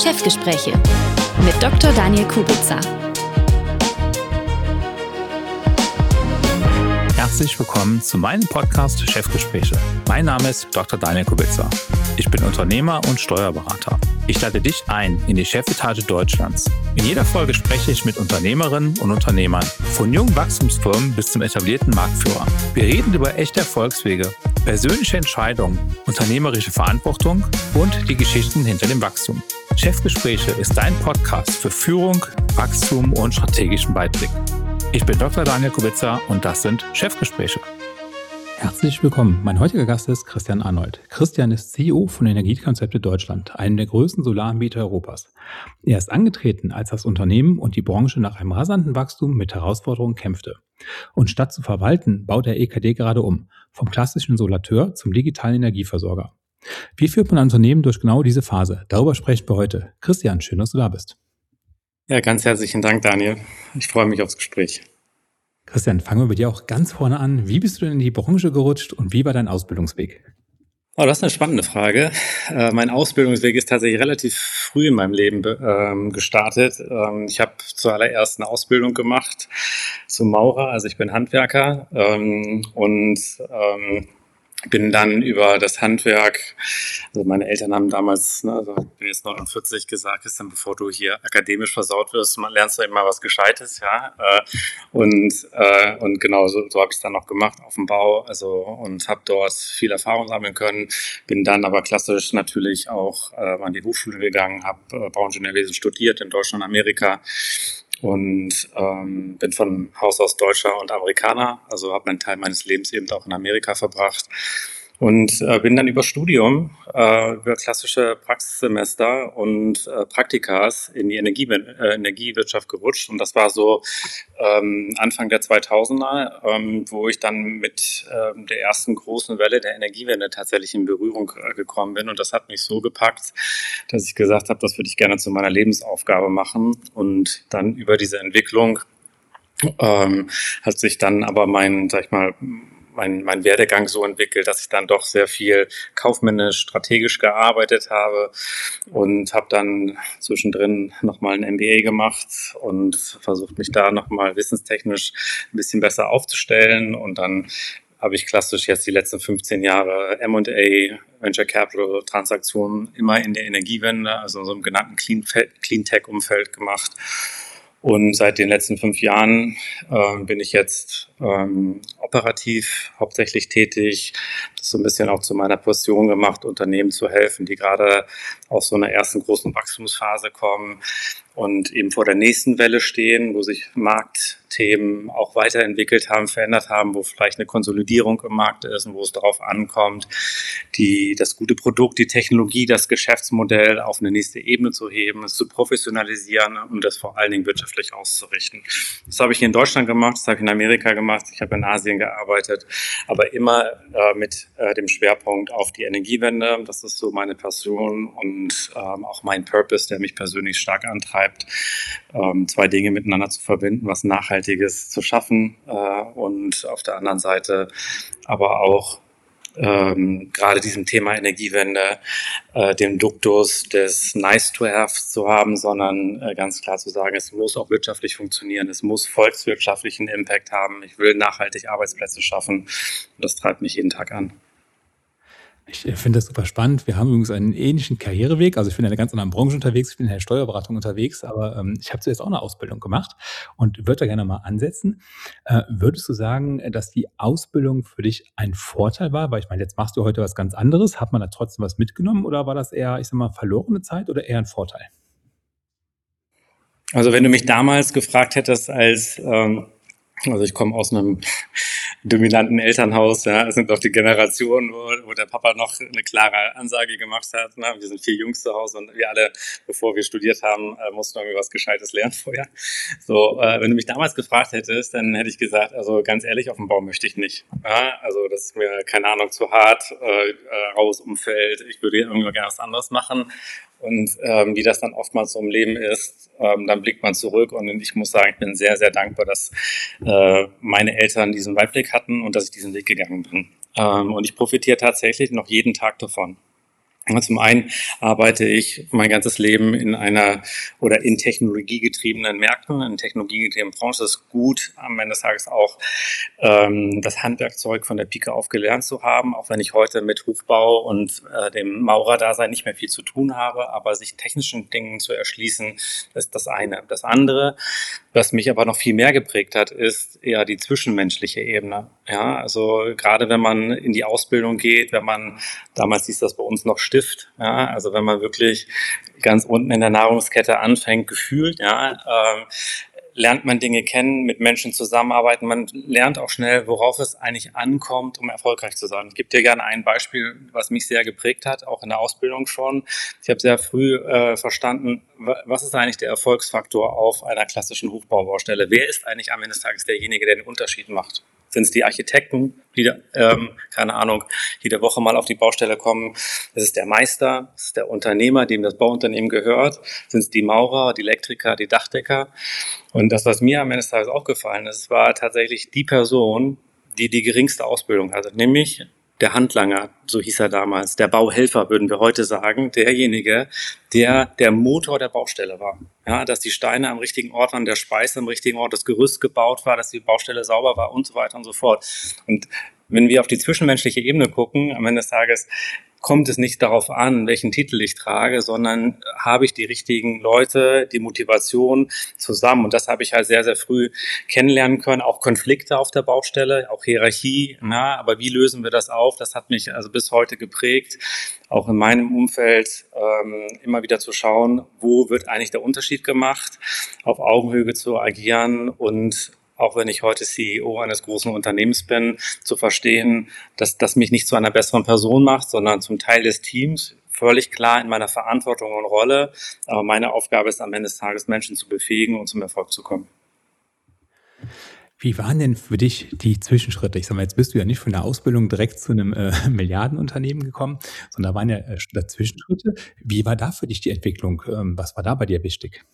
Chefgespräche mit Dr. Daniel Kubica. Herzlich willkommen zu meinem Podcast Chefgespräche. Mein Name ist Dr. Daniel Kubica. Ich bin Unternehmer und Steuerberater. Ich lade dich ein in die Chefetage Deutschlands. In jeder Folge spreche ich mit Unternehmerinnen und Unternehmern, von jungen Wachstumsfirmen bis zum etablierten Marktführer. Wir reden über echte Erfolgswege, persönliche Entscheidungen, unternehmerische Verantwortung und die Geschichten hinter dem Wachstum. Chefgespräche ist dein Podcast für Führung, Wachstum und strategischen Weitblick. Ich bin Dr. Daniel Kubica und das sind Chefgespräche. Herzlich willkommen. Mein heutiger Gast ist Christian Arnold. Christian ist CEO von Energiekonzepte Deutschland, einem der größten Solaranbieter Europas. Er ist angetreten, als das Unternehmen und die Branche nach einem rasanten Wachstum mit Herausforderungen kämpfte. Und statt zu verwalten, baut der EKD gerade um, vom klassischen Solateur zum digitalen Energieversorger. Wie führt man ein Unternehmen durch genau diese Phase? Darüber sprechen wir heute. Christian, schön, dass du da bist. Ja, ganz herzlichen Dank, Daniel. Ich freue mich aufs Gespräch. Christian, fangen wir bei dir auch ganz vorne an. Wie bist du denn in die Branche gerutscht und wie war dein Ausbildungsweg? Oh, das ist eine spannende Frage. Mein Ausbildungsweg ist tatsächlich relativ früh in meinem Leben gestartet. Ich habe zuallererst eine Ausbildung gemacht zum Maurer, also ich bin Handwerker und bin dann über das Handwerk, also meine Eltern haben damals, also ich bin jetzt 49, gesagt, Christian, bevor du hier akademisch versaut wirst, lernst du eben mal was Gescheites, ja. Und genau, so habe ich es dann noch gemacht auf dem Bau, also und habe dort viel Erfahrung sammeln können. Bin dann aber klassisch natürlich auch an die Hochschule gegangen, habe Bauingenieurwesen studiert in Deutschland und Amerika. Und bin von Haus aus Deutscher und Amerikaner, also habe einen Teil meines Lebens eben auch in Amerika verbracht und bin dann über Studium, über klassische Praxissemester und Praktikas in die Energiewirtschaft gerutscht und das war so Anfang der 2000er, wo ich dann mit der ersten großen Welle der Energiewende tatsächlich in Berührung gekommen bin und das hat mich so gepackt, dass ich gesagt habe, das würde ich gerne zu meiner Lebensaufgabe machen und dann über diese Entwicklung hat sich dann aber mein Werdegang so entwickelt, dass ich dann doch sehr viel kaufmännisch, strategisch gearbeitet habe und habe dann zwischendrin nochmal ein MBA gemacht und versucht, mich da nochmal wissenstechnisch ein bisschen besser aufzustellen und dann habe ich klassisch jetzt die letzten 15 Jahre M&A, Venture Capital Transaktionen immer in der Energiewende, also in so einem genannten Clean Tech Umfeld gemacht. Und seit den letzten 5 Jahren bin ich jetzt operativ hauptsächlich tätig. Das so ein bisschen auch zu meiner Passion gemacht, Unternehmen zu helfen, die gerade aus so einer ersten großen Wachstumsphase kommen und eben vor der nächsten Welle stehen, wo sich Marktthemen auch weiterentwickelt haben, verändert haben, wo vielleicht eine Konsolidierung im Markt ist und wo es darauf ankommt, das gute Produkt, die Technologie, das Geschäftsmodell auf eine nächste Ebene zu heben, es zu professionalisieren und das vor allen Dingen wirtschaftlich auszurichten. Das habe ich hier in Deutschland gemacht, das habe ich in Amerika gemacht, ich habe in Asien gearbeitet, aber immer mit dem Schwerpunkt auf die Energiewende. Das ist so meine Passion und auch mein Purpose, der mich persönlich stark antreibt, 2 Dinge miteinander zu verbinden, was Nachhaltiges zu schaffen und auf der anderen Seite aber auch gerade diesem Thema Energiewende den Duktus des Nice-to-have zu haben, sondern ganz klar zu sagen, es muss auch wirtschaftlich funktionieren, es muss volkswirtschaftlichen Impact haben, ich will nachhaltig Arbeitsplätze schaffen und das treibt mich jeden Tag an. Ich finde das super spannend. Wir haben übrigens einen ähnlichen Karriereweg. Also ich bin in einer ganz anderen Branche unterwegs, ich bin in der Steuerberatung unterwegs, aber ich habe zuerst auch eine Ausbildung gemacht und würde da gerne mal ansetzen. Würdest du sagen, dass die Ausbildung für dich ein Vorteil war? Weil ich meine, jetzt machst du heute was ganz anderes. Hat man da trotzdem was mitgenommen oder war das eher, ich sag mal, verlorene Zeit oder eher ein Vorteil? Also wenn du mich damals gefragt hättest also ich komme aus einem dominanten Elternhaus, ja, es sind doch die Generationen, wo der Papa noch eine klare Ansage gemacht hat, ne? Wir sind 4 Jungs zu Hause und wir alle, bevor wir studiert haben, mussten irgendwie was Gescheites lernen vorher. So, wenn du mich damals gefragt hättest, dann hätte ich gesagt, also ganz ehrlich, auf dem Bau möchte ich nicht. Ja? Also das ist mir, keine Ahnung, zu hart, raues Umfeld, ich würde irgendwie gerne was anderes machen. Und wie das dann oftmals so im Leben ist, dann blickt man zurück und ich muss sagen, ich bin sehr, sehr dankbar, dass meine Eltern diesen Weitblick hatten und dass ich diesen Weg gegangen bin. Und ich profitiere tatsächlich noch jeden Tag davon. Zum einen arbeite ich mein ganzes Leben in technologiegetriebenen Märkten, in technologiegetriebenen Branchen. Das ist gut, am Ende des Tages auch das Handwerkzeug von der Pike auf gelernt zu haben, auch wenn ich heute mit Hochbau und dem Maurerdasein nicht mehr viel zu tun habe, aber sich technischen Dingen zu erschließen, ist das eine. Das andere, was mich aber noch viel mehr geprägt hat, ist eher die zwischenmenschliche Ebene. Ja, also gerade wenn man in die Ausbildung geht, damals hieß das bei uns noch Stift, ja, also wenn man wirklich ganz unten in der Nahrungskette anfängt, gefühlt, lernt man Dinge kennen, mit Menschen zusammenarbeiten. Man lernt auch schnell, worauf es eigentlich ankommt, um erfolgreich zu sein. Ich gebe dir gerne ein Beispiel, was mich sehr geprägt hat, auch in der Ausbildung schon. Ich habe sehr früh verstanden, was ist eigentlich der Erfolgsfaktor auf einer klassischen Hochbaubaustelle? Wer ist eigentlich am Ende des Tages derjenige, der den Unterschied macht? Sind es die Architekten, die, keine Ahnung, jede Woche mal auf die Baustelle kommen? Das ist der Meister, das ist der Unternehmer, dem das Bauunternehmen gehört. Sind es die Maurer, die Elektriker, die Dachdecker? Und das, was mir am Ende des Tages aufgefallen ist, war tatsächlich die Person, die die geringste Ausbildung hatte, nämlich der Handlanger, so hieß er damals, der Bauhelfer, würden wir heute sagen, derjenige, der Motor der Baustelle war. Ja, dass die Steine am richtigen Ort waren, der Speiß am richtigen Ort, das Gerüst gebaut war, dass die Baustelle sauber war und so weiter und so fort. Und wenn wir auf die zwischenmenschliche Ebene gucken, am Ende des Tages kommt es nicht darauf an, welchen Titel ich trage, sondern habe ich die richtigen Leute, die Motivation zusammen. Und das habe ich halt sehr, sehr früh kennenlernen können. Auch Konflikte auf der Baustelle, auch Hierarchie. Aber wie lösen wir das auf? Das hat mich also bis heute geprägt, auch in meinem Umfeld immer wieder zu schauen, wo wird eigentlich der Unterschied gemacht, auf Augenhöhe zu agieren und auch wenn ich heute CEO eines großen Unternehmens bin, zu verstehen, dass das mich nicht zu einer besseren Person macht, sondern zum Teil des Teams, völlig klar in meiner Verantwortung und Rolle. Aber meine Aufgabe ist am Ende des Tages, Menschen zu befähigen und zum Erfolg zu kommen. Wie waren denn für dich die Zwischenschritte? Ich sag mal, jetzt bist du ja nicht von der Ausbildung direkt zu einem Milliardenunternehmen gekommen, sondern da waren ja Zwischenschritte. Wie war da für dich die Entwicklung? Was war da bei dir wichtig?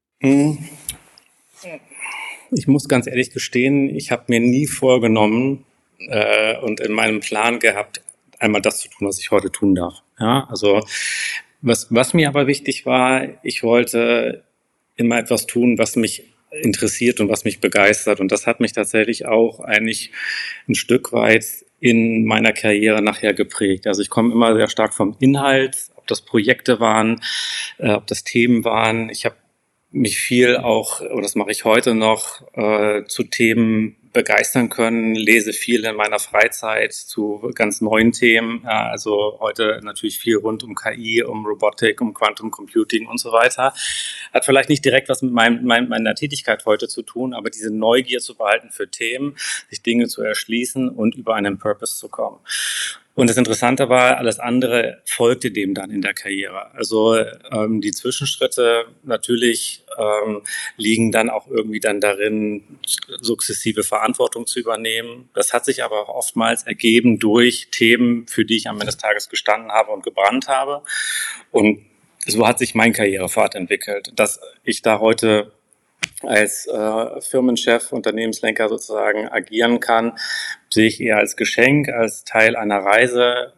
Ich muss ganz ehrlich gestehen, ich habe mir nie vorgenommen und in meinem Plan gehabt, einmal das zu tun, was ich heute tun darf. Ja, also was mir aber wichtig war, ich wollte immer etwas tun, was mich interessiert und was mich begeistert. Und das hat mich tatsächlich auch eigentlich ein Stück weit in meiner Karriere nachher geprägt. Also ich komme immer sehr stark vom Inhalt, ob das Projekte waren, ob das Themen waren. Ich habe mich viel auch, oder das mache ich heute noch, zu Themen begeistern können, lese viel in meiner Freizeit zu ganz neuen Themen, ja, also heute natürlich viel rund um KI, um Robotik, um Quantum Computing und so weiter. Hat vielleicht nicht direkt was mit meiner Tätigkeit heute zu tun, aber diese Neugier zu behalten für Themen, sich Dinge zu erschließen und über einen Purpose zu kommen. Und das Interessante war, alles andere folgte dem dann in der Karriere. Also die Zwischenschritte natürlich liegen dann auch irgendwie dann darin, sukzessive Verantwortung zu übernehmen. Das hat sich aber auch oftmals ergeben durch Themen, für die ich am Ende des Tages gestanden habe und gebrannt habe. Und so hat sich mein Karrierepfad entwickelt, dass ich da heute als Firmenchef, Unternehmenslenker sozusagen agieren kann, sehe ich eher als Geschenk, als Teil einer Reise.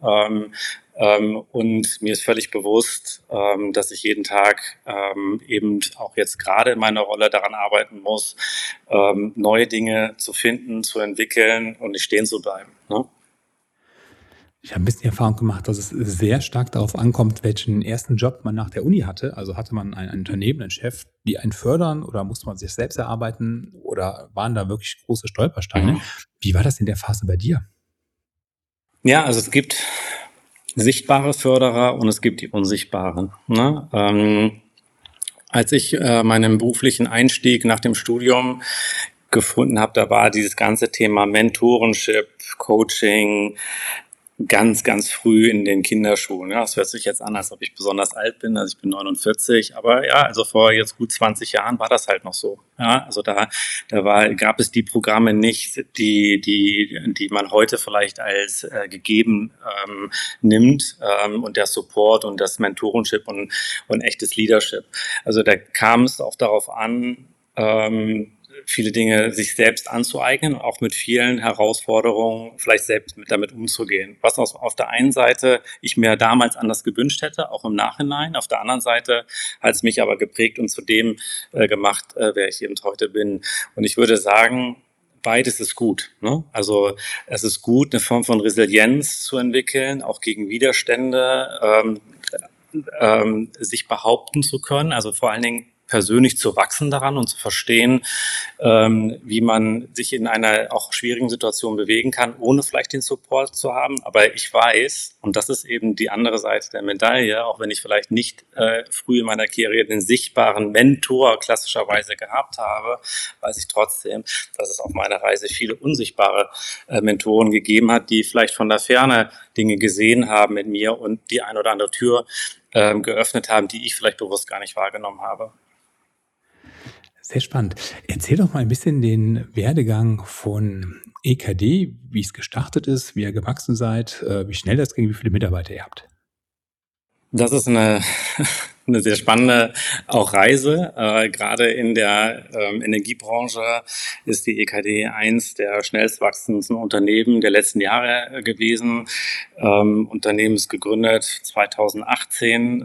Und mir ist völlig bewusst, dass ich jeden Tag eben auch jetzt gerade in meiner Rolle daran arbeiten muss, neue Dinge zu finden, zu entwickeln und nicht stehen zu bleiben. Ne? Ich habe ein bisschen die Erfahrung gemacht, dass es sehr stark darauf ankommt, welchen ersten Job man nach der Uni hatte. Also hatte man ein Unternehmen, einen Chef, die einen fördern oder musste man sich selbst erarbeiten oder waren da wirklich große Stolpersteine? Mhm. Wie war das in der Phase bei dir? Ja, also es gibt sichtbare Förderer und es gibt die unsichtbaren. Ne? Als ich meinen beruflichen Einstieg nach dem Studium gefunden habe, da war dieses ganze Thema Mentorenship, Coaching, ganz, ganz früh in den Kinderschuhen. Ja, das hört sich jetzt an, als ob ich besonders alt bin. Also ich bin 49, aber ja, also vor jetzt gut 20 Jahren war das halt noch so. Ja, also gab es die Programme nicht, die man heute vielleicht als gegeben nimmt und der Support und das Mentorenship und echtes Leadership. Also da kam es auch darauf an, viele Dinge sich selbst anzueignen und auch mit vielen Herausforderungen vielleicht selbst damit umzugehen. Was auf der einen Seite ich mir damals anders gewünscht hätte, auch im Nachhinein. Auf der anderen Seite hat es mich aber geprägt und zu dem gemacht, wer ich eben heute bin. Und ich würde sagen, beides ist gut. Ne? Also es ist gut, eine Form von Resilienz zu entwickeln, auch gegen Widerstände, sich behaupten zu können, also vor allen Dingen persönlich zu wachsen daran und zu verstehen, wie man sich in einer auch schwierigen Situation bewegen kann, ohne vielleicht den Support zu haben. Aber ich weiß, und das ist eben die andere Seite der Medaille, auch wenn ich vielleicht nicht früh in meiner Karriere den sichtbaren Mentor klassischerweise gehabt habe, weiß ich trotzdem, dass es auf meiner Reise viele unsichtbare Mentoren gegeben hat, die vielleicht von der Ferne Dinge gesehen haben mit mir und die ein oder andere Tür geöffnet haben, die ich vielleicht bewusst gar nicht wahrgenommen habe. Sehr spannend. Erzähl doch mal ein bisschen den Werdegang von EKD, wie es gestartet ist, wie ihr gewachsen seid, wie schnell das ging, wie viele Mitarbeiter ihr habt. Das ist eine sehr spannende auch Reise. Gerade in der Energiebranche ist die EKD eins der schnellst wachsendsten Unternehmen der letzten Jahre gewesen. Unternehmen ist gegründet 2018.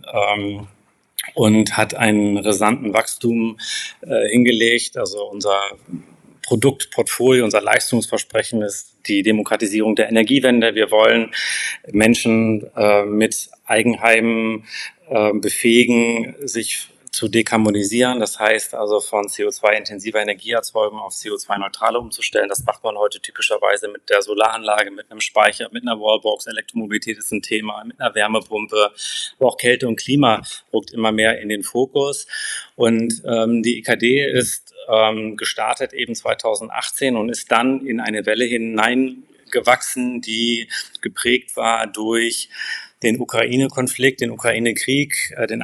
Und hat einen rasanten Wachstum hingelegt. Also unser Produktportfolio, unser Leistungsversprechen ist die Demokratisierung der Energiewende. Wir wollen Menschen mit Eigenheimen befähigen, sich zu dekarbonisieren. Das heißt also von CO2-intensiver Energieerzeugung auf CO2-neutrale umzustellen. Das macht man heute typischerweise mit der Solaranlage, mit einem Speicher, mit einer Wallbox. Elektromobilität ist ein Thema, mit einer Wärmepumpe. Aber auch Kälte und Klima rückt immer mehr in den Fokus. Und die EKD ist gestartet eben 2018 und ist dann in eine Welle hineingewachsen, die geprägt war durch den Ukraine-Konflikt, den Ukraine-Krieg, den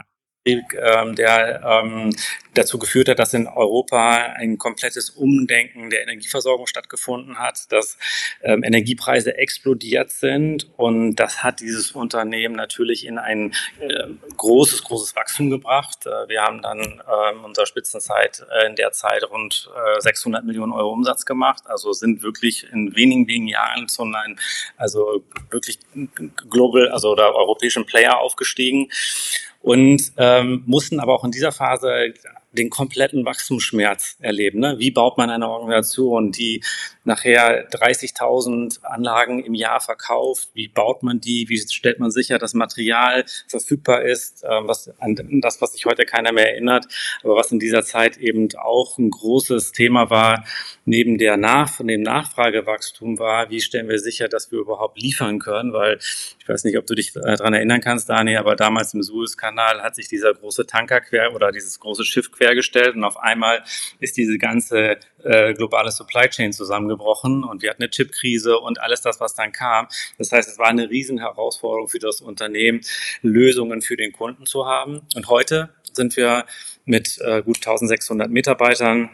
der dazu geführt hat, dass in Europa ein komplettes Umdenken der Energieversorgung stattgefunden hat, dass Energiepreise explodiert sind und das hat dieses Unternehmen natürlich in ein großes Wachstum gebracht. Wir haben dann unserer Spitzenzeit in der Zeit rund 600 Millionen Euro Umsatz gemacht, also sind wirklich in wenigen Jahren zu einem also wirklich global, also oder europäischen Player aufgestiegen. Und mussten aber auch in dieser Phase den kompletten Wachstumsschmerz erleben. Ne? Wie baut man eine Organisation, die nachher 30.000 Anlagen im Jahr verkauft? Wie baut man die? Wie stellt man sicher, dass Material verfügbar ist? Was sich heute keiner mehr erinnert, aber was in dieser Zeit eben auch ein großes Thema war, neben dem Nachfragewachstum war, wie stellen wir sicher, dass wir überhaupt liefern können? Weil ich weiß nicht, ob du dich daran erinnern kannst, Dani, aber damals im Suezkanal hat sich dieser große Tanker dieses große Schiff quergestellt und auf einmal ist diese ganze globale Supply Chain zusammengebrochen und wir hatten eine Chipkrise und alles das, was dann kam. Das heißt, es war eine riesen Herausforderung für das Unternehmen, Lösungen für den Kunden zu haben. Und heute sind wir mit gut 1.600 Mitarbeitern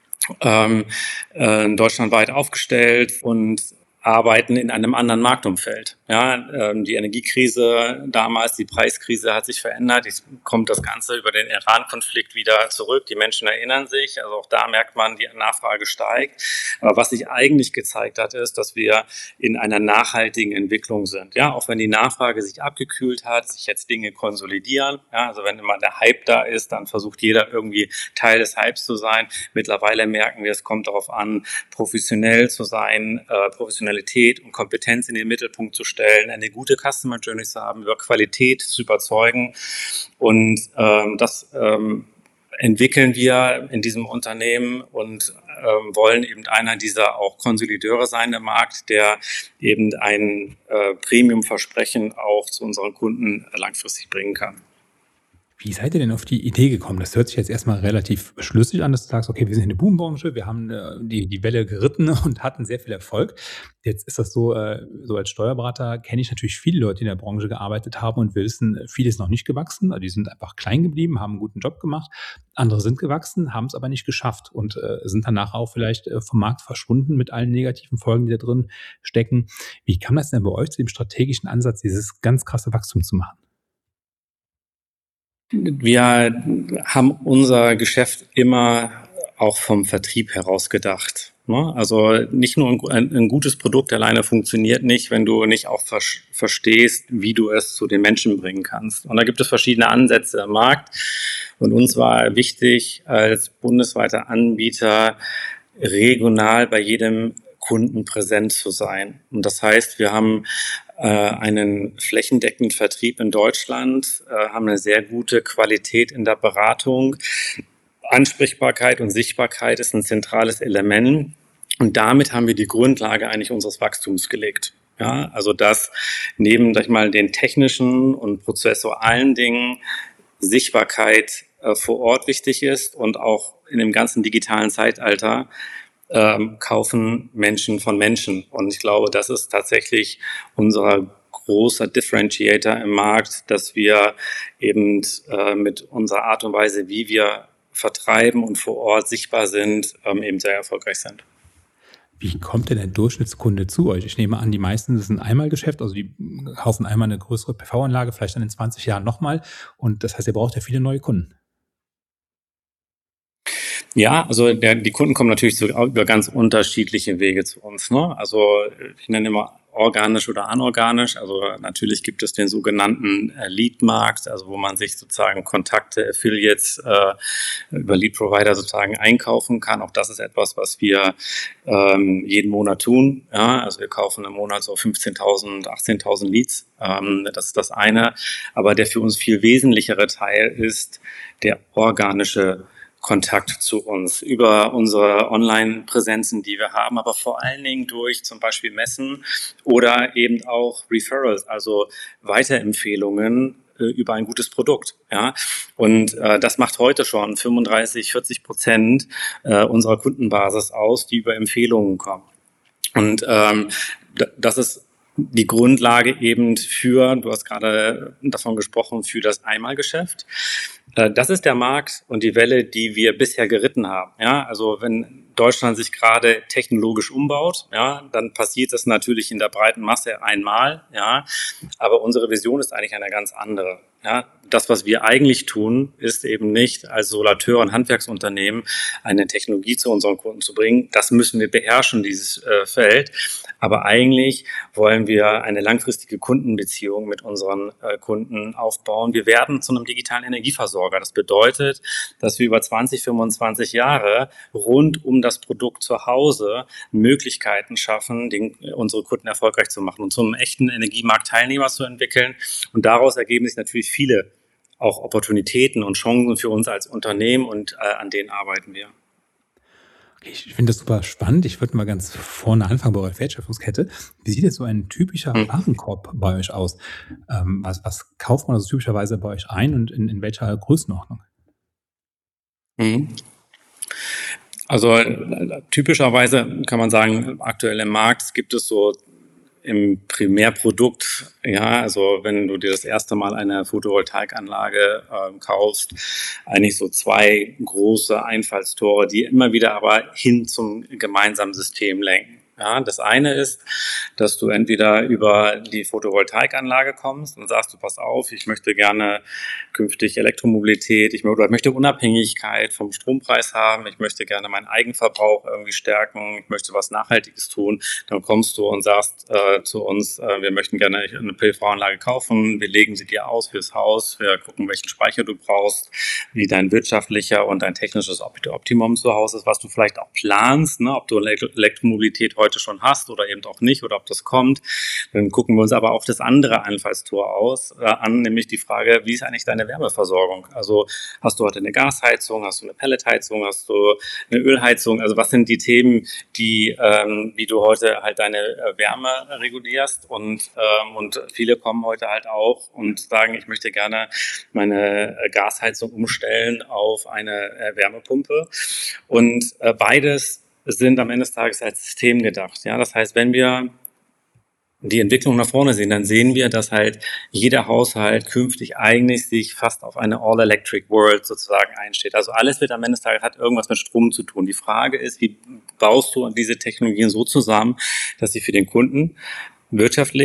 deutschlandweit aufgestellt und arbeiten in einem anderen Marktumfeld. Ja, die Energiekrise damals, die Preiskrise hat sich verändert. Jetzt kommt das Ganze über den Iran-Konflikt wieder zurück. Die Menschen erinnern sich. Also auch da merkt man, die Nachfrage steigt. Aber was sich eigentlich gezeigt hat, ist, dass wir in einer nachhaltigen Entwicklung sind. Ja, auch wenn die Nachfrage sich abgekühlt hat, sich jetzt Dinge konsolidieren. Ja, also wenn immer der Hype da ist, dann versucht jeder irgendwie Teil des Hypes zu sein. Mittlerweile merken wir, es kommt darauf an, professionell zu sein, Professionalität und Kompetenz in den Mittelpunkt zu stellen, eine gute Customer Journey zu haben, über Qualität zu überzeugen. Und das entwickeln wir in diesem Unternehmen und wollen eben einer dieser auch Konsolideure sein im Markt, der eben ein Premium-Versprechen auch zu unseren Kunden langfristig bringen kann. Wie seid ihr denn auf die Idee gekommen? Das hört sich jetzt erstmal relativ schlüssig an, dass du sagst, okay, wir sind in der Boombranche, wir haben die Welle geritten und hatten sehr viel Erfolg. Jetzt ist das so als Steuerberater kenne ich natürlich viele Leute, die in der Branche gearbeitet haben und wissen, viele ist noch nicht gewachsen. Also die sind einfach klein geblieben, haben einen guten Job gemacht. Andere sind gewachsen, haben es aber nicht geschafft und sind danach auch vielleicht vom Markt verschwunden mit allen negativen Folgen, die da drin stecken. Wie kam das denn bei euch zu dem strategischen Ansatz, dieses ganz krasse Wachstum zu machen? Wir haben unser Geschäft immer auch vom Vertrieb heraus gedacht. Also nicht nur ein gutes Produkt alleine funktioniert nicht, wenn du nicht auch verstehst, wie du es zu den Menschen bringen kannst. Und da gibt es verschiedene Ansätze im Markt. Und uns war wichtig, als bundesweiter Anbieter regional bei jedem Kunden präsent zu sein. Und das heißt, wir haben einen flächendeckenden Vertrieb in Deutschland, haben eine sehr gute Qualität in der Beratung. Ansprechbarkeit und Sichtbarkeit ist ein zentrales Element. Und damit haben wir die Grundlage eigentlich unseres Wachstums gelegt. Ja, also dass neben, sag ich mal, den technischen und prozessualen Dingen Sichtbarkeit vor Ort wichtig ist und auch in dem ganzen digitalen Zeitalter kaufen Menschen von Menschen. Und ich glaube, das ist tatsächlich unser großer Differentiator im Markt, dass wir eben mit unserer Art und Weise, wie wir vertreiben und vor Ort sichtbar sind, eben sehr erfolgreich sind. Wie kommt denn der Durchschnittskunde zu euch? Ich nehme an, die meisten, das ist ein Einmalgeschäft, also die kaufen einmal eine größere PV-Anlage, vielleicht dann in 20 Jahren nochmal. Und das heißt, ihr braucht ja viele neue Kunden. Ja, also die Kunden kommen natürlich über ganz unterschiedliche Wege zu uns. Ne? Also ich nenne immer organisch oder anorganisch. Also natürlich gibt es den sogenannten Lead-Markt, also wo man sich sozusagen Kontakte, Affiliates über Lead-Provider sozusagen einkaufen kann. Auch das ist etwas, was wir jeden Monat tun. Ja? Also wir kaufen im Monat so 15.000, 18.000 Leads. Das ist das eine. Aber der für uns viel wesentlichere Teil ist der organische Kontakt zu uns über unsere Online-Präsenzen, die wir haben, aber vor allen Dingen durch zum Beispiel Messen oder eben auch Referrals, also Weiterempfehlungen über ein gutes Produkt. Ja? Und das macht heute schon 35-40% unserer Kundenbasis aus, die über Empfehlungen kommen. Und das ist die Grundlage eben für, du hast gerade davon gesprochen, für das Einmalgeschäft. Das ist der Markt und die Welle, die wir bisher geritten haben. Ja, also wenn Deutschland sich gerade technologisch umbaut, ja, dann passiert das natürlich in der breiten Masse einmal, ja. Aber unsere Vision ist eigentlich eine ganz andere. Ja, das, was wir eigentlich tun, ist eben nicht als Solateur und Handwerksunternehmen eine Technologie zu unseren Kunden zu bringen. Das müssen wir beherrschen, dieses Feld. Aber eigentlich wollen wir eine langfristige Kundenbeziehung mit unseren Kunden aufbauen. Wir werden zu einem digitalen Energieversorger. Das bedeutet, dass wir über 20, 25 Jahre rund um das Produkt zu Hause Möglichkeiten schaffen, unsere Kunden erfolgreich zu machen und zum echten Energiemarktteilnehmer zu entwickeln. Und daraus ergeben sich natürlich viele auch Opportunitäten und Chancen für uns als Unternehmen und an denen arbeiten wir. Ich finde das super spannend. Ich würde mal ganz vorne anfangen bei eurer Wertschöpfungskette. Wie sieht jetzt so ein typischer Warenkorb bei euch aus? Was kauft man also typischerweise bei euch ein und in welcher Größenordnung? Also typischerweise kann man sagen, aktuell im Markt gibt es so im Primärprodukt, ja, also wenn du dir das erste Mal eine Photovoltaikanlage kaufst, eigentlich so 2 große Einfallstore, die immer wieder aber hin zum gemeinsamen System lenken. Ja, das eine ist, dass du entweder über die Photovoltaikanlage kommst und sagst, du pass auf, ich möchte gerne künftig Elektromobilität, ich möchte Unabhängigkeit vom Strompreis haben, ich möchte gerne meinen Eigenverbrauch irgendwie stärken, ich möchte was Nachhaltiges tun. Dann kommst du und sagst zu uns, wir möchten gerne eine PV-Anlage kaufen, wir legen sie dir aus fürs Haus, wir gucken, welchen Speicher du brauchst, wie dein wirtschaftlicher und dein technisches Optimum zu Hause ist, was du vielleicht auch planst, ne, ob du Elektromobilität heute schon hast oder eben auch nicht oder ob das kommt. Dann gucken wir uns aber auch das andere Einfallstor an, nämlich die Frage, wie ist eigentlich deine Wärmeversorgung? Also hast du heute eine Gasheizung, hast du eine Pelletheizung, hast du eine Ölheizung? Also was sind die Themen, wie du heute halt deine Wärme regulierst? Und viele kommen heute halt auch und sagen, ich möchte gerne meine Gasheizung umstellen auf eine Wärmepumpe. Und beides sind am Ende des Tages als System gedacht. Ja, das heißt, wenn wir die Entwicklung nach vorne sehen, dann sehen wir, dass halt jeder Haushalt künftig eigentlich sich fast auf eine All-Electric World sozusagen einsteht. Also alles wird am Ende des Tages hat irgendwas mit Strom zu tun. Die Frage ist, wie baust du diese Technologien so zusammen, dass sie für den Kunden wirtschaftlich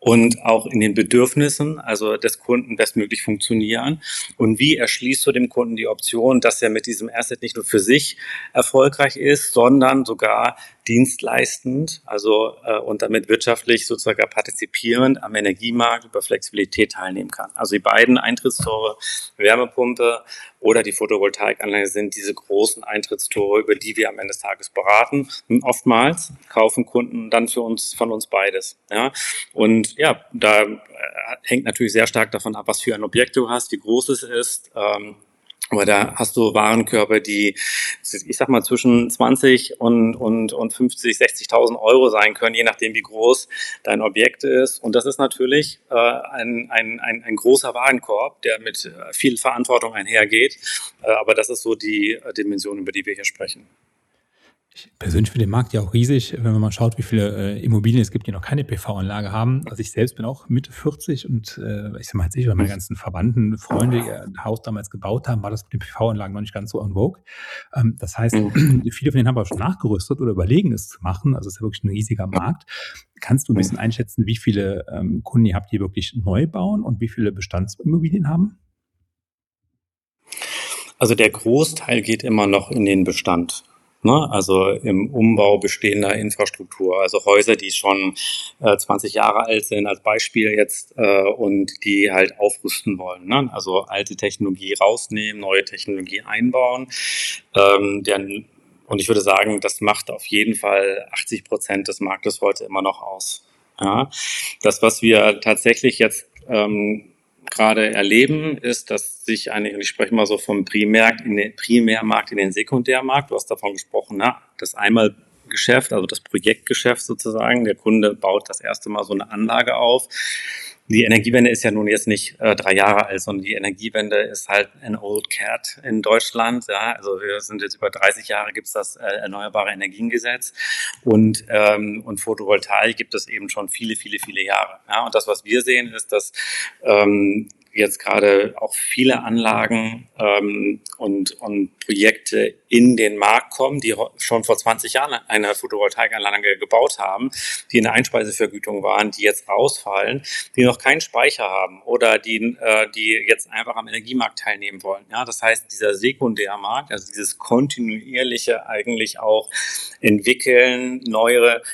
und auch in den Bedürfnissen, also des Kunden bestmöglich funktionieren. Und wie erschließt du dem Kunden die Option, dass er mit diesem Asset nicht nur für sich erfolgreich ist, sondern sogar dienstleistend, also und damit wirtschaftlich sozusagen partizipierend am Energiemarkt über Flexibilität teilnehmen kann. Also die beiden Eintrittstore, Wärmepumpe oder die Photovoltaikanlage, sind diese großen Eintrittstore, über die wir am Ende des Tages beraten. Und oftmals kaufen Kunden dann von uns beides. Ja? Und ja, da hängt natürlich sehr stark davon ab, was für ein Objekt du hast, wie groß es ist. Aber da hast du Warenkörbe, die, ich sag mal, zwischen 20 und 50, 60.000 Euro sein können, je nachdem, wie groß dein Objekt ist. Und das ist natürlich ein großer Warenkorb, der mit viel Verantwortung einhergeht. Aber das ist so die Dimension, über die wir hier sprechen. Ich persönlich finde den Markt ja auch riesig, wenn man mal schaut, wie viele Immobilien es gibt, die noch keine PV-Anlage haben. Also ich selbst bin auch Mitte 40 und ich sag mal, als ich oder meine ganzen Verwandten, Freunde ihr Haus damals gebaut haben, war das mit den PV-Anlagen noch nicht ganz so en vogue. Das heißt, viele von denen haben aber schon nachgerüstet oder überlegen, es zu machen. Also es ist ja wirklich ein riesiger Markt. Kannst du ein bisschen einschätzen, wie viele Kunden ihr habt, die wirklich neu bauen und wie viele Bestandsimmobilien haben? Also der Großteil geht immer noch in den Bestand. Ne? Also im Umbau bestehender Infrastruktur, also Häuser, die schon 20 Jahre alt sind, als Beispiel jetzt, und die halt aufrüsten wollen. Ne? Also alte Technologie rausnehmen, neue Technologie einbauen. Und ich würde sagen, das macht auf jeden Fall 80% des Marktes heute immer noch aus. Ja? Das, was wir tatsächlich jetzt gerade erleben, ist, dass sich eigentlich, und ich spreche mal so vom Primärmarkt in den Sekundärmarkt, du hast davon gesprochen, das Einmalgeschäft, also das Projektgeschäft sozusagen, der Kunde baut das erste Mal so eine Anlage auf. Die Energiewende ist ja nun jetzt nicht 3 Jahre alt, sondern die Energiewende ist halt an old cat in Deutschland. Ja, also wir sind jetzt über 30 Jahre, gibt es das Erneuerbare Energiengesetz und Photovoltaik gibt es eben schon viele, viele, viele Jahre. Ja, und das, was wir sehen, ist, dass jetzt gerade auch viele Anlagen und Projekte in den Markt kommen, die schon vor 20 Jahren eine Photovoltaikanlage gebaut haben, die in der Einspeisevergütung waren, die jetzt rausfallen, die noch keinen Speicher haben oder die jetzt einfach am Energiemarkt teilnehmen wollen. Ja, das heißt, dieser Sekundärmarkt, also dieses kontinuierliche eigentlich auch entwickeln, neuere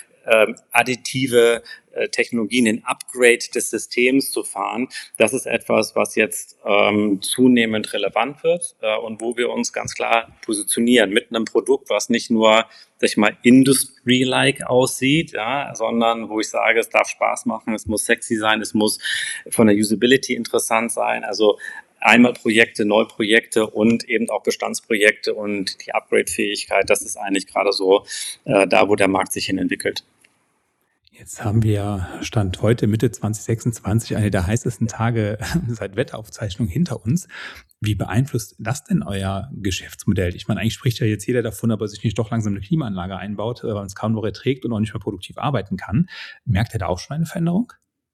additive Technologien, den Upgrade des Systems zu fahren, das ist etwas, was jetzt zunehmend relevant wird und wo wir uns ganz klar positionieren mit einem Produkt, was nicht nur, sag ich mal, Industry-like aussieht, ja, sondern wo ich sage, es darf Spaß machen, es muss sexy sein, es muss von der Usability interessant sein, also einmal Projekte, Neuprojekte und eben auch Bestandsprojekte und die Upgrade-Fähigkeit, das ist eigentlich gerade so da, wo der Markt sich hin entwickelt. Jetzt haben wir Stand heute Mitte 2026 eine der heißesten Tage seit Wetteraufzeichnung hinter uns. Wie beeinflusst das denn euer Geschäftsmodell? Ich meine, eigentlich spricht ja jetzt jeder davon, ob er sich nicht doch langsam eine Klimaanlage einbaut, weil man es kaum noch erträgt und auch nicht mehr produktiv arbeiten kann. Merkt ihr da auch schon eine Veränderung?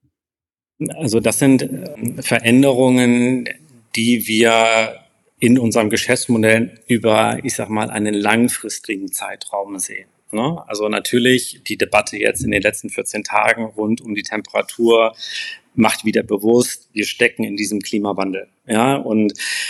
Also das sind Veränderungen, die wir in unserem Geschäftsmodell über, ich sag mal, einen langfristigen Zeitraum sehen. Also natürlich die Debatte jetzt in den letzten 14 Tagen rund um die Temperatur macht wieder bewusst, wir stecken in diesem Klimawandel. Ja, und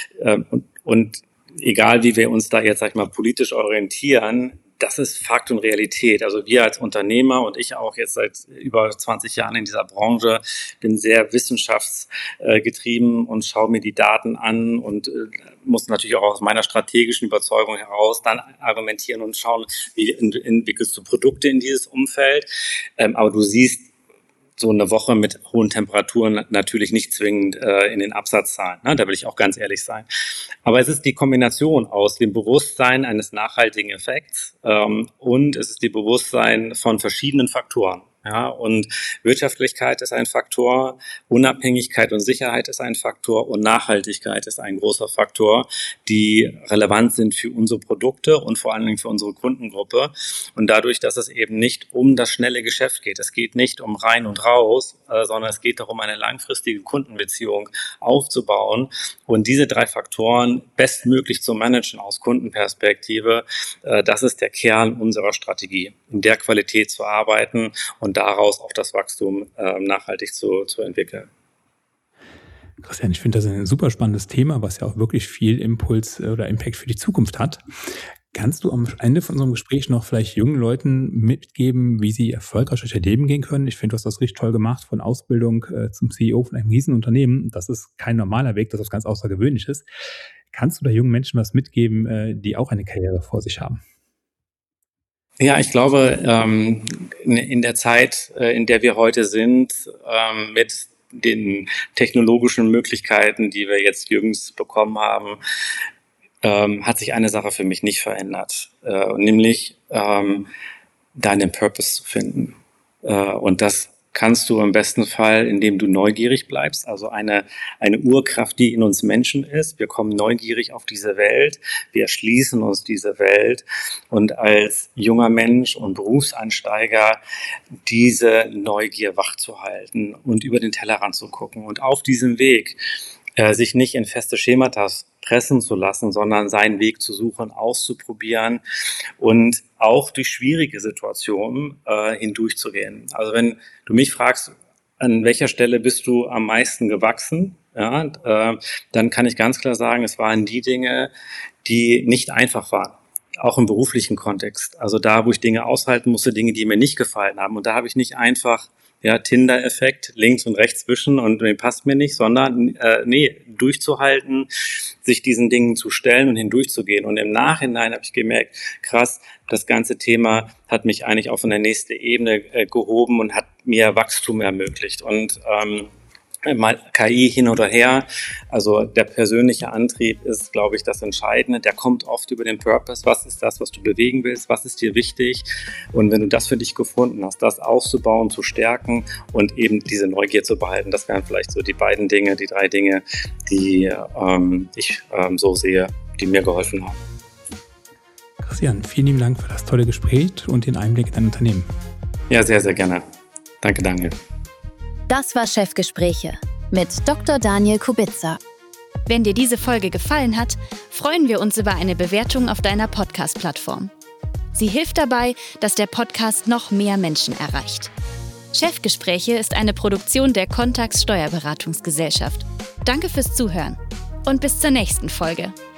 egal wie wir uns da jetzt, sag ich mal, politisch orientieren, das ist Fakt und Realität. Also wir als Unternehmer und ich auch jetzt seit über 20 Jahren in dieser Branche bin sehr wissenschaftsgetrieben und schaue mir die Daten an und muss natürlich auch aus meiner strategischen Überzeugung heraus dann argumentieren und schauen, wie entwickelst du Produkte in dieses Umfeld. Aber du siehst so eine Woche mit hohen Temperaturen natürlich nicht zwingend in den Absatzzahlen. Ne? Da will ich auch ganz ehrlich sein. Aber es ist die Kombination aus dem Bewusstsein eines nachhaltigen Effekts und es ist die Bewusstsein von verschiedenen Faktoren. Ja, und Wirtschaftlichkeit ist ein Faktor, Unabhängigkeit und Sicherheit ist ein Faktor und Nachhaltigkeit ist ein großer Faktor, die relevant sind für unsere Produkte und vor allen Dingen für unsere Kundengruppe. Und dadurch, dass es eben nicht um das schnelle Geschäft geht, es geht nicht um rein und raus, sondern es geht darum, eine langfristige Kundenbeziehung aufzubauen und diese 3 Faktoren bestmöglich zu managen aus Kundenperspektive, das ist der Kern unserer Strategie, in der Qualität zu arbeiten und und daraus auch das Wachstum nachhaltig zu entwickeln. Christian, ich finde das ein super spannendes Thema, was ja auch wirklich viel Impuls oder Impact für die Zukunft hat. Kannst du am Ende von unserem Gespräch noch vielleicht jungen Leuten mitgeben, wie sie erfolgreich durch ihr Leben gehen können? Ich finde, du hast das richtig toll gemacht, von Ausbildung zum CEO von einem Riesenunternehmen. Das ist kein normaler Weg, das ist was ganz Außergewöhnliches. Kannst du da jungen Menschen was mitgeben, die auch eine Karriere vor sich haben? Ja, ich glaube, in der Zeit, in der wir heute sind, mit den technologischen Möglichkeiten, die wir jetzt jüngst bekommen haben, hat sich eine Sache für mich nicht verändert, nämlich deinen Purpose zu finden. Und das kannst du im besten Fall, indem du neugierig bleibst, also eine Urkraft, die in uns Menschen ist. Wir kommen neugierig auf diese Welt, wir erschließen uns diese Welt und als junger Mensch und Berufseinsteiger diese Neugier wachzuhalten und über den Tellerrand zu gucken und auf diesem Weg sich nicht in feste Schemata pressen zu lassen, sondern seinen Weg zu suchen, auszuprobieren und auch durch schwierige Situationen hindurchzugehen. Also wenn du mich fragst, an welcher Stelle bist du am meisten gewachsen, ja, dann kann ich ganz klar sagen, es waren die Dinge, die nicht einfach waren. Auch im beruflichen Kontext. Also da, wo ich Dinge aushalten musste, Dinge, die mir nicht gefallen haben. Und da habe ich nicht einfach Tinder-Effekt, links und rechts wischen und passt mir nicht, sondern durchzuhalten, sich diesen Dingen zu stellen und hindurchzugehen. Und im Nachhinein habe ich gemerkt, krass, das ganze Thema hat mich eigentlich auf eine nächste Ebene gehoben und hat mir Wachstum ermöglicht. Und mal KI hin oder her, also der persönliche Antrieb ist, glaube ich, das Entscheidende. Der kommt oft über den Purpose. Was ist das, was du bewegen willst? Was ist dir wichtig? Und wenn du das für dich gefunden hast, das auszubauen, zu stärken und eben diese Neugier zu behalten, das wären vielleicht so die drei Dinge, die ich so sehe, die mir geholfen haben. Christian, vielen lieben Dank für das tolle Gespräch und den Einblick in dein Unternehmen. Ja, sehr, sehr gerne. Danke, Daniel. Das war Chefgespräche mit Dr. Daniel Kubica. Wenn dir diese Folge gefallen hat, freuen wir uns über eine Bewertung auf deiner Podcast-Plattform. Sie hilft dabei, dass der Podcast noch mehr Menschen erreicht. Chefgespräche ist eine Produktion der Contax Steuerberatungsgesellschaft. Danke fürs Zuhören und bis zur nächsten Folge.